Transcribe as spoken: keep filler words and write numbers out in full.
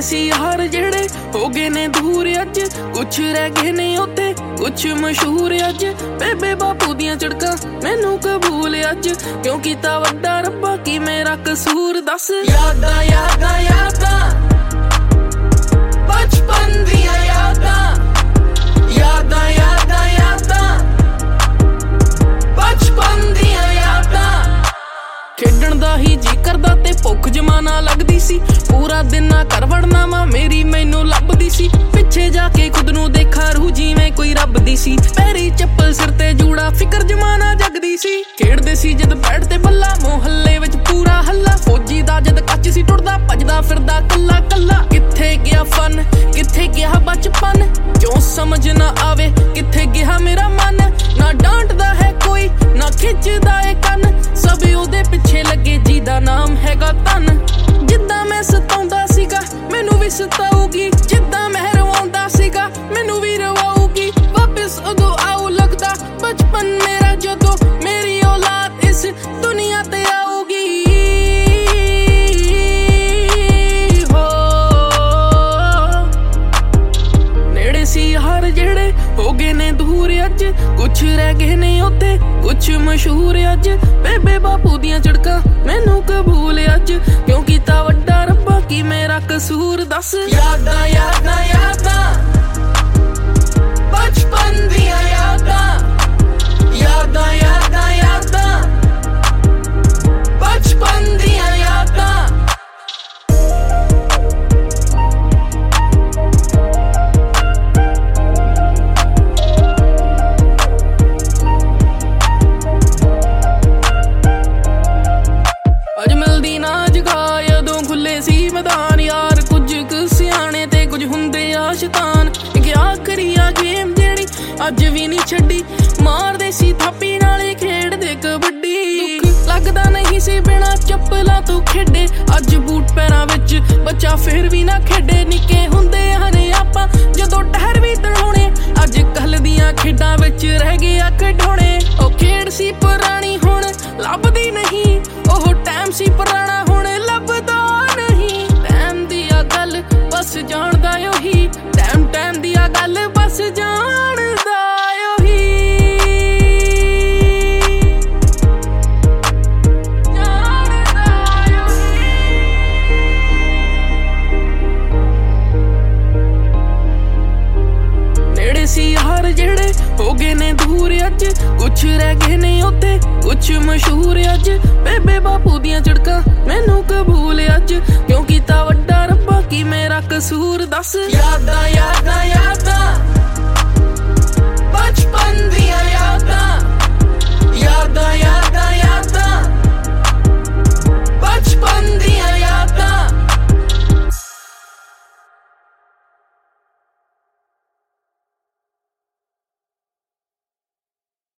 ਸੀ ਯਾਰ ਜਿਹੜੇ ਹੋ ਗਏ ਨੇ ਦੂਰ ਅੱਜ, ਕੁਛ ਰਹਿ ਗਏ ਨੇ ਉੱਥੇ ਕੁਛ ਮਸ਼ਹੂਰ ਅੱਜ। ਬੇਬੇ ਬਾਪੂ ਦੀਆਂ ਝੜਕਾਂ ਮੈਨੂੰ ਕਬੂਲ ਅੱਜ, ਕਿਉਂ ਕੀਤਾ ਵੱਡਾ ਰੱਬਾ ਕੀ ਮੇਰਾ ਕਸੂਰ ਦੱਸ। ਯਾਦਾਂ ਯਾਦਾਂ ਯਾਦਾਂ ਬਚਪਨ ਦੀਆਂ ਯਾਦਾਂ, ਯਾਦਾਂ ਯਾਦਾਂ ਯਾਦਾਂ ਬਚਪਨ ਦੀਆਂ ਯਾਦਾਂ। ਖੇਡਣ ਦਾ ਹੀ ਜੀ ਕਰਦਾ ਤੇ ਭੁੱਖ ਜਮਾਨਾ ਲੱਗਦੀ ਸੀ, ਪੂਰਾ ਦਿਨ ਨਾ ਘਰ ਵੜਨਾ ਮਾਂ ਮੇਰੀ ਮੈਨੂੰ ਲੱਭਦੀ ਸੀ। ਪਿੱਛੇ ਜਾ ਕੇ ਖੁਦ ਨੂੰ ਦੇਖਾ ਰੂਹ ਜਿਵੇਂ ਕੋਈ ਰੱਬ ਦੀ ਸੀ, ਪੈਰੀ ਚੱਪਲ ਸਿਰ ਤੇ ਜੂੜਾ ਫਿਕਰ ਜਮਾਨਾ ਜਗਦੀ ਸੀ। ਖੇਡਦੇ ਸੀ ਜਦ ਬੈਠ ਤੇ ਬੱਲਾ ਮੁਹੱਲੇ ਵਿੱਚ ਪੂਰਾ ਹੱਲਾ, ਫੌਜੀ ਦਾ ਜਦ ਕੱਚ ਸੀ ਟੁੱਟਦਾ ਭੱਜਦਾ ਫਿਰਦਾ ਕੱਲਾ ਕੱਲਾ। ਕਿੱਥੇ ਗਿਆ ਫਨ ਕਿੱਥੇ ਗਿਆ ਬਚਪਨ, ਕਿਉਂ ਸਮਝ ਨਾ ਆਵੇ ਕਿੱਥੇ ਗਿਆ ਮੇਰਾ ਮਨ। ਨਾ ਡਾਂਟਦਾ ਹੈ ਕੋਈ ਨਾ ਖਿੱਚਦਾ ਏ ਕੰਨ, ਸਭ ਉਹਦੇ ਪਿੱਛੇ ਲੱਗੇ ਜਿਹਦਾ ਨਾਮ ਹੈਗਾ ਧਨ। ਜਿੱਦਾਂ ਮੈਂ ਸਤਾਉਂਦਾ ਸੀਗਾ ਮੈਨੂੰ ਵੀ ਸਤਾਊਗੀ, ਜਿੱਦਾਂ ਮੈਂ ਰਵਾਉਂਦਾ ਸੀਗਾ ਮੈਨੂੰ ਵੀ ਰਵਾਊਗੀ। ਵਾਪਿਸ ਉਦੋਂ ਆਉ ਲੱਗਦਾ ਬਚਪਨ ਮੇਰਾ, ਜਦੋਂ ਮੇਰੀ ਔਲਾਦ ਇਸ ਦੁਨੀਆ ਤੇ ਆਊਗੀ। ਹੋ ਨੇੜੇ ਸੀ ਯਾਰ ਜਿਹੜੇ ਹੋ ਗਏ ਨੇ ਦੂਰ ਅੱਜ, ਕੁਛ ਰਹਿ ਗਏ ਨੇ ਉੱਥੇ ਕੁਛ ਮਸ਼ਹੂਰ ਅੱਜ। ਬੇਬੇ ਬਾਪੂ ਦੀਆਂ ਝੜਕਾਂ ਮੈਨੂੰ ਕਬੂਲ ਅੱਜ, ਕਿਉਂ ਕੀਤਾ ਵੱਡਾ ਰੱਬਾ ਕੀ ਮੇਰਾ ਕਸੂਰ ਦੱਸ। ਯਾਦਾਂ ਯਾਦਾਂ ਯਾਦਾਂ ਬਚਪਨ ਦੀਆਂ ਯਾਦਾਂ, ਯਾਦਾਂ ਯਾਦਾਂ ਯਾਦਾਂ ਬਚਪਨ ਦੀਆਂ ਯਾਦਾਂ। ਅੱਜ ਮਿਲਦੀ ਨਾ ਜਗਾ ਜਦੋਂ ਖੁੱਲੇ ਸੀ ਮੈਦਾਨ ਯਾਰ, ਕੁਝ ਕੁ ਸਿਆਣੇ ਤੇ ਕੁਝ ਹੁੰਦੇ ਆ ਸ਼ੈਤਾਨ। ਕਿਆ ਕਰੀਆ ਗੇਮ ਜਿਹੜੀ ਅੱਜ ਵੀ ਨਹੀਂ ਛੱਡੀ, ਮਾਰਦੇ ਸੀ ਥਾਪੀ ਨਾਲੇ ਖੇਡਦੇ ਕਬੱਡੀ। ਦੁੱਖ ਲੱਗਦਾ ਨਹੀਂ ਸੀ ਬਿਨਾਂ ਚੱਪਲਾਂ ਤੋਂ ਖੇਡੇ, ਅੱਜ ਬੂਟ ਪੈਰਾਂ ਵਿੱਚ ਬੱਚਾ ਫੇਰ ਵੀ ਨਾ ਖੇਡੇ। ਨਿੱਕੇ ਹੁੰਦੇ ਹਨੇ ਆਪਾਂ ਜਦੋਂ ਟਹਿਰ ਵੀ ਤੜਾਉਣੇ, ਅੱਜ ਕੱਲ ਦੀਆਂ ਖੇਡਾਂ ਵਿੱਚ ਰਹਿ ਗਏ ਆ ਖਿਡੌਣੇ। ਉਹ ਖੇਡ ਸੀ ਪੁਰਾਣੀ ਹੁਣ ਲੱਭਦੀ ਨਹੀਂ, ਉਹ ਟਾਈਮ ਸੀ ਪੁਰਾਣਾ ਹੁਣ ਲੱਭਦਾ ਨਹੀਂ। ਟਾਈਮ ਦੀ ਆ ਗੱਲ ਬਸ ਜਾਣਦਾ ਉਹੀ, ਟਾਈਮ ਟਾਈਮ ਦੀ ਆ ਗੱਲ ਬਸ ਜਾਣਦਾ ਉਹੀ, ਜਾਣਦਾ ਉਹੀ। ਨੇੜੇ ਸੀ ਯਾਰ ਜਿਹੜੇ ਹੋ ਗਏ ਨੇ ਦੂਰ ਅੱਜ, ਕੁਛ ਰਹਿ ਗਏ ਨੇ ਉੱਥੇ ਕੁਛ ਮਸ਼ਹੂਰ ਅੱਜ। ਬੇਬੇ ਬਾਪੂ ਦੀਆਂ ਝੜਕਾਂ ਮੈਨੂੰ ਕਬੂਲ ਅੱਜ, ਕਿਉਂ ਕੀਤਾ ਵੱਡਾ ਰੱਬਾ ਕੀ ਮੇਰਾ ਕਸੂਰ ਦੱਸ। ਯਾਦਾਂ ਯਾਦਾਂ